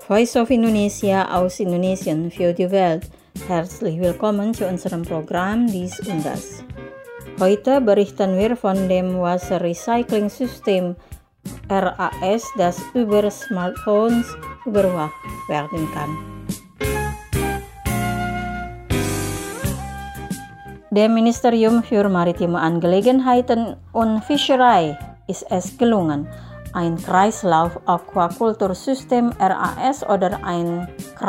Voice of Indonesia aus Indonesien für die Welt. Herzlich willkommen zu unserem Programm Dies und Das. Heute berichten wir von dem Wasserrecycling-System RAS, das über Smartphones überwacht werden kann. Dem Ministerium für Maritime Angelegenheiten und Fischerei ist es gelungen, ein Kreislauf-Aquakultursystem RAS oder ein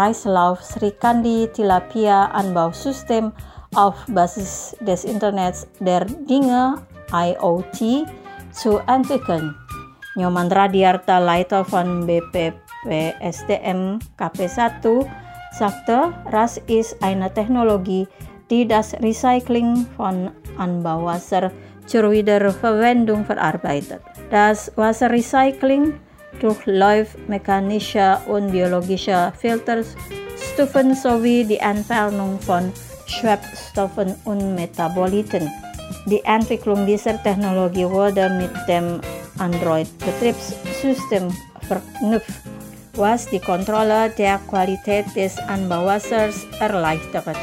Kreislauf-Srikandi-Tilapia-Anbausystem auf Basis des Internets der Dinge IoT zu entwickeln. Nyoman Radiarta, Leiter von BPPSDM KP1, sagte, RAS ist eine Technologie, die das Recycling von Anbauwasser zur Wiederverwendung verarbeitet. Das Wasserrecycling durchläuft mechanische und biologische Filterstufen sowie die Entfernung von Schwebstoffen und Metaboliten. Die Entwicklung dieser Technologie wurde mit dem Android-Betriebssystem verknüpft, was die Kontrolle der Qualität des Anbauwassers erleichtert.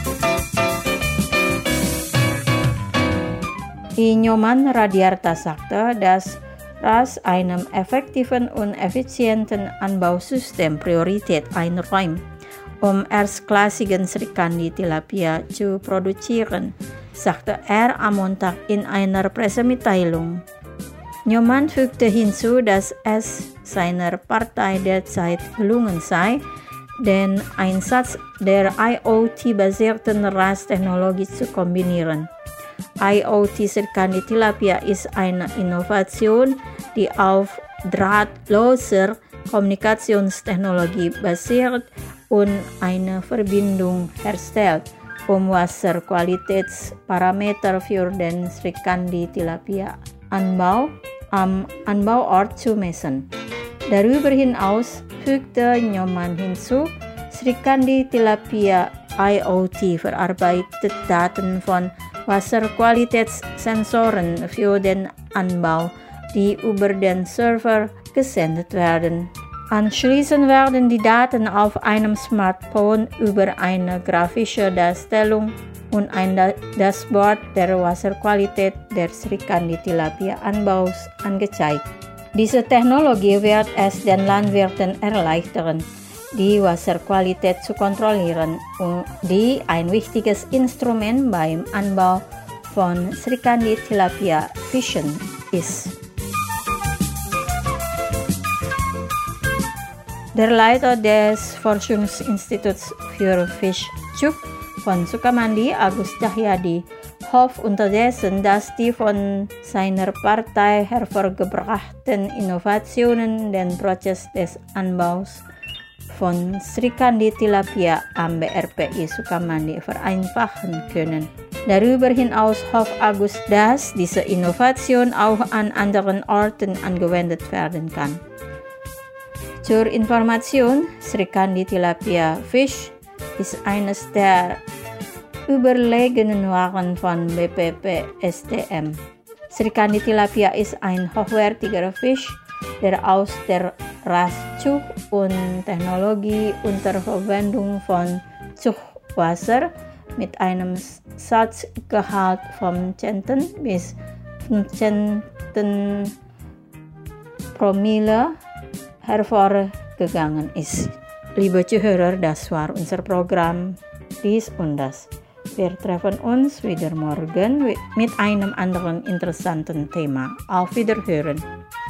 Nyoman Radiarta sagte, dass RAS einem effektiven und effizienten Anbausystem Priorität einräumt, um erstklassigen Srikandi-Tilapia zu produzieren, sagte er am Montag in einer Pressemitteilung. Nyoman fügte hinzu, dass es seiner Partei derzeit gelungen sei, den Einsatz der IoT-basierten RAS-Technologie zu kombinieren. IoT Srikandi Tilapia ist eine Innovation, die auf drahtloser Kommunikationstechnologie basiert und eine Verbindung herstellt, um Wasserqualitätsparameter für den Srikandi Tilapia Anbau am Anbauort zu messen. Darüber hinaus fügte Nyoman hinzu, Srikandi Tilapia IoT verarbeitet Daten von Wasserqualitätssensoren für den Anbau, die über den Server gesendet werden. Anschließend werden die Daten auf einem Smartphone über eine grafische Darstellung und ein Dashboard der Wasserqualität der Srikandi Tilapia Anbaus angezeigt. Diese Technologie wird es den Landwirten erleichtern, die Wasserqualität zu kontrollieren, die ein wichtiges Instrument beim Anbau von Srikandi Tilapia Fischen ist. Der Leiter des Forschungsinstituts für Fischzucht von Sukamandi, Agus Cahyadi, hofft unterdessen, dass die von seiner Partei hervorgebrachten Innovationen den Prozess des Anbaus von Srikandi Tilapia am BRPI Sukamandi vereinfachen können. Darüber hinaus hofft Agus, dass diese Innovation auch an anderen Orten angewendet werden kann. Zur Information, Srikandi Tilapia Fish ist eines der überlegenen Waren von BPPSDM. Srikandi Tilapia ist ein hochwertiger Fisch, der aus der RAS-Zucht und Technologie unter Verwendung von Zuchtwasser mit einem Salzgehalt von 10 bis 15 Promille hervorgegangen ist. Liebe Zuhörer, das war unser Programm Dies und Das. Wir treffen uns wieder morgen mit einem anderen interessanten Thema. Auf Wiederhören.